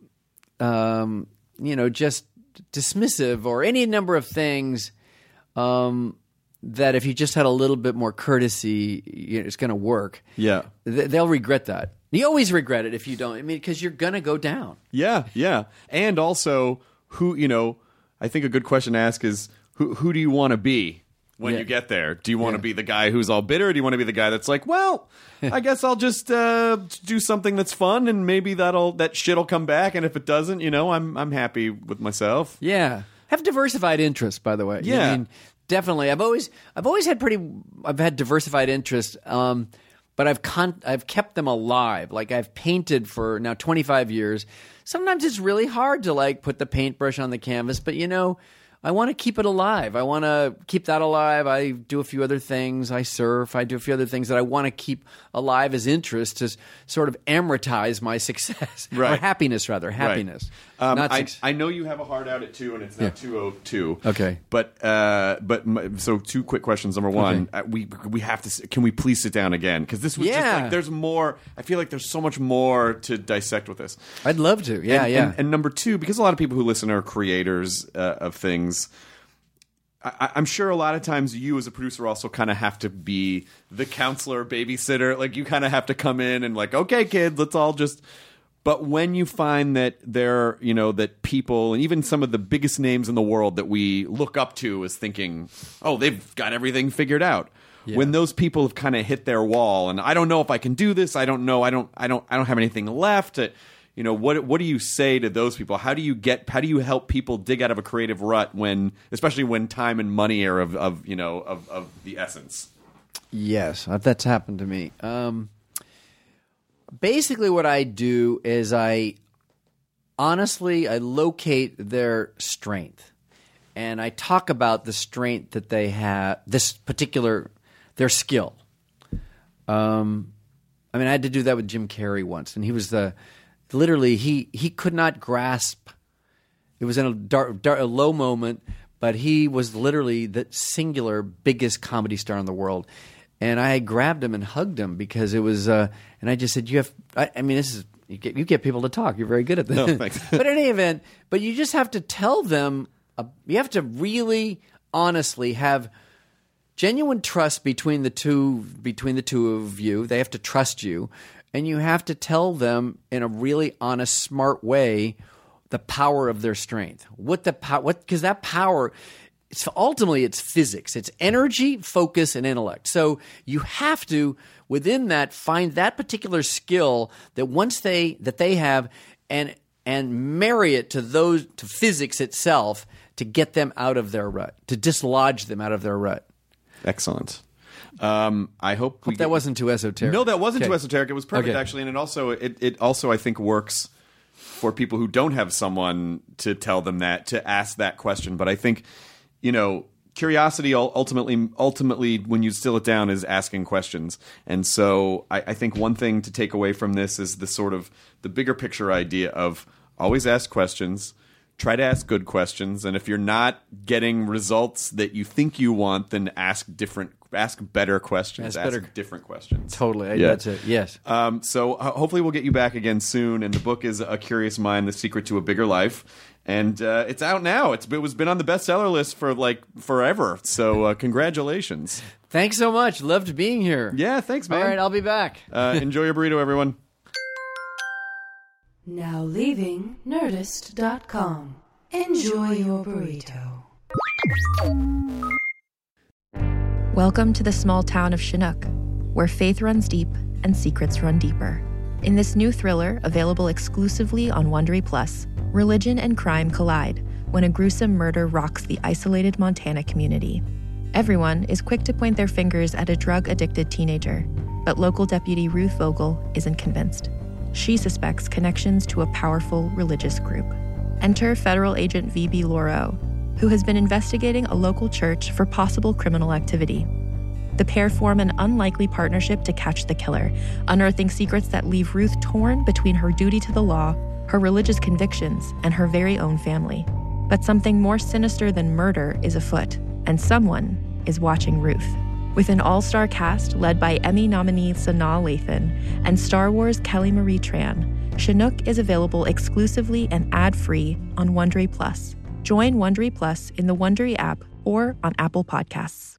um, you know, just dismissive or any number of things. Um, that if you just had a little bit more courtesy, you know, it's going to work.
Yeah,
Th- they'll regret that. You always regret it if you don't. I mean, because you're going to go down.
Yeah, yeah. And also, who, you know, I think a good question to ask is, who who do you want to be when
Yeah.
you get there? Do you want to
Yeah.
be the guy who's all bitter? Or do you want to be the guy that's like, well, I guess I'll just uh, do something that's fun and maybe that'll that shit'll come back. And if it doesn't, you know, I'm I'm happy with myself.
Yeah. Have diversified interests, by the way.
Yeah.
I mean, definitely. I've always I've always had pretty I've had diversified interests. Um But I've con- I've kept them alive. Like I've painted for now twenty-five years. Sometimes it's really hard to like put the paintbrush on the canvas, but you know, I want to keep it alive. I want to keep that alive. I do a few other things. I surf. I do a few other things that I want to keep alive as interests to sort of amortize my success or
Right.
happiness, rather happiness.
Right. Um,
Not
I,
suc-
I know you have a hard out at two, and it's now
Yeah.
two oh two.
Okay.
But uh, but my, so two quick questions. Number one, uh, we we have to. s- Can we please sit down again? Because this was just
Yeah.
like there's more. I feel like there's so much more to dissect with this.
I'd love to. Yeah,
and,
yeah.
And, and number two, because a lot of people who listen are creators uh, of things. I, I'm sure a lot of times you as a producer also kind of have to be the counselor, babysitter. Like you kind of have to come in and like, okay, kids, let's all just. But when you find that there, you know, that people and even some of the biggest names in the world that we look up to as thinking, oh, they've got everything figured out.
Yeah.
When those people have kind of hit their wall, and I don't know if I can do this. I don't know. I don't. I don't. I don't have anything left. Uh, You know, what what do you say to those people? How do you get? How do you help people dig out of a creative rut when, especially when time and money are of, of you know of, of the essence?
Yes, that's happened to me. Um, basically, what I do is I honestly I locate their strength, and I talk about the strength that they have. This particular their skill. Um, I mean, I had to do that with Jim Carrey once, and he was the literally he he could not grasp. It was in a dark, dark, a low moment, but he was literally the singular biggest comedy star in the world. And I grabbed him and hugged him because it was, uh, and I just said, "You have." I, I mean, this is you get you get people to talk. You're very good at this.
No, thanks.
But in any event, but you just have to tell them. Uh, you have to really, honestly have genuine trust between the two between the two of you. They have to trust you, and you have to tell them in a really honest, smart way the power of their strength. What the power? What because that power. It's ultimately it's physics. It's energy, focus, and intellect. So you have to, within that, find that particular skill that once they that they have, and and marry it to those to physics itself to get them out of their rut, to dislodge them out of their rut.
Excellent. Um, I hope,
hope
we
that
get,
wasn't too esoteric.
No, that wasn't
okay.
too esoteric. It was perfect,
okay.
actually, and it also it, it also I think works for people who don't have someone to tell them that, to ask that question. But I think, you know, curiosity ultimately, ultimately, when you distill it down, is asking questions. And so I, I think one thing to take away from this is the sort of the bigger picture idea of always ask questions, try to ask good questions, and if you're not getting results that you think you want, then ask different, ask better questions,
ask, better,
ask different questions.
Totally,
yeah.
That's it. Yes.
Um, so uh, hopefully we'll get you back again soon. And the book is A Curious Mind: The Secret to a Bigger Life. And uh, it's out now. It's it was been on the bestseller list for like forever. So uh, congratulations.
Thanks so much. Loved being here.
Yeah, thanks, man.
All right, I'll be back.
uh, enjoy your burrito, everyone.
Now leaving Nerdist dot com. Enjoy your burrito.
Welcome to the small town of Chinook, where faith runs deep and secrets run deeper. In this new thriller, available exclusively on Wondery Plus, religion and crime collide when a gruesome murder rocks the isolated Montana community. Everyone is quick to point their fingers at a drug-addicted teenager, but local deputy Ruth Vogel isn't convinced. She suspects connections to a powerful religious group. Enter federal agent V B Lauro, who has been investigating a local church for possible criminal activity. The pair form an unlikely partnership to catch the killer, unearthing secrets that leave Ruth torn between her duty to the law, her religious convictions, and her very own family. But something more sinister than murder is afoot, and someone is watching Ruth. With an all-star cast led by Emmy nominee Sanaa Lathan and Star Wars Kelly Marie Tran, Chinook is available exclusively and ad-free on Wondery Plus. Join Wondery Plus in the Wondery app or on Apple Podcasts.